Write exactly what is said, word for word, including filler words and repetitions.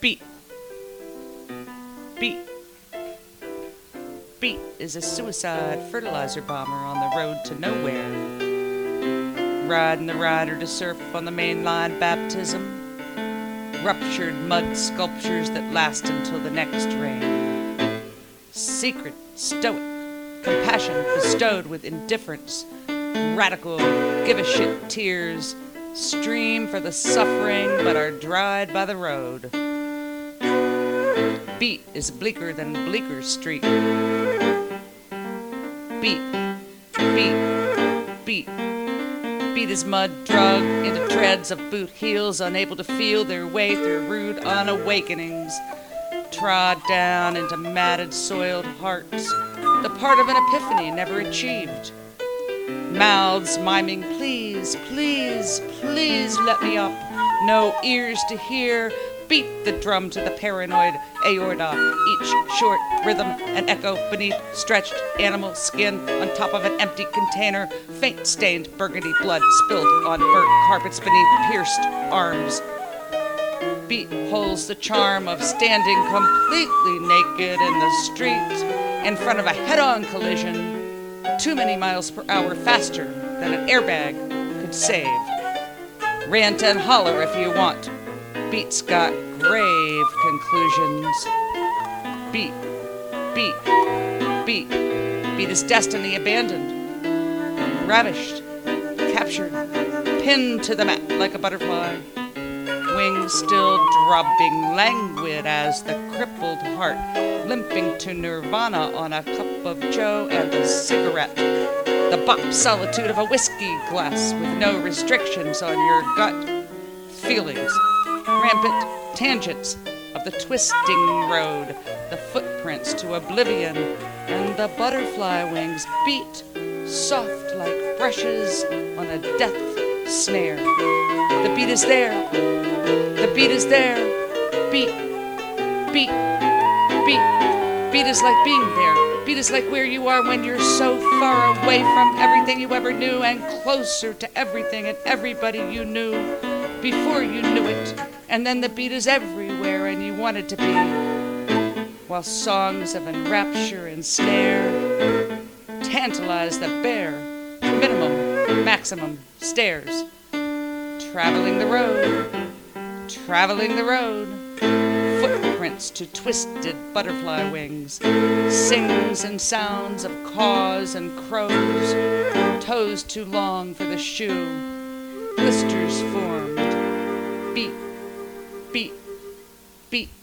Beat. Beat. Beat is a suicide fertilizer bomber on the road to nowhere. Riding the rider to surf on the main line baptism. Ruptured mud sculptures that last until the next rain. Secret, stoic, compassion bestowed with indifference. Radical, give-a-shit tears stream for the suffering but are dried by the road. Beat is bleaker than Bleecker Street. Beat, beat, beat. Beat is mud drug into treads of boot heels, unable to feel their way through rude unawakenings. Trod down into matted, soiled hearts, the part of an epiphany never achieved. Mouths miming, please, please, please let me up. No ears to hear. Beat the drum to the paranoid aorta, each short rhythm an echo beneath stretched animal skin on top of an empty container, faint-stained burgundy blood spilled on burnt carpets beneath pierced arms. Beat holds the charm of standing completely naked in the street in front of a head-on collision, too many miles per hour faster than an airbag could save. Rant and holler if you want. Beat's got grave conclusions. Beat, beat, beat. Beat is destiny abandoned, ravished, captured, pinned to the mat like a butterfly. Wings still dropping languid as the crippled heart, limping to nirvana on a cup of joe and a cigarette. The bop solitude of a whiskey glass with no restrictions on your gut feelings. Rampant tangents of the twisting road, the footprints to oblivion, and the butterfly wings beat, soft like brushes on a death snare. The beat is there. The beat is there. Beat, beat, beat. Beat is like being there. Beat is like where you are when you're so far away from everything you ever knew and closer to everything and everybody you knew before you knew it. And then the beat is everywhere and you want it to be. While songs of enrapture and snare tantalize the bare, minimum, maximum stairs. Traveling the road, traveling the road, footprints to twisted butterfly wings, sings and sounds of caws and crows, toes too long for the shoe, blisters formed, beat, beat, beat.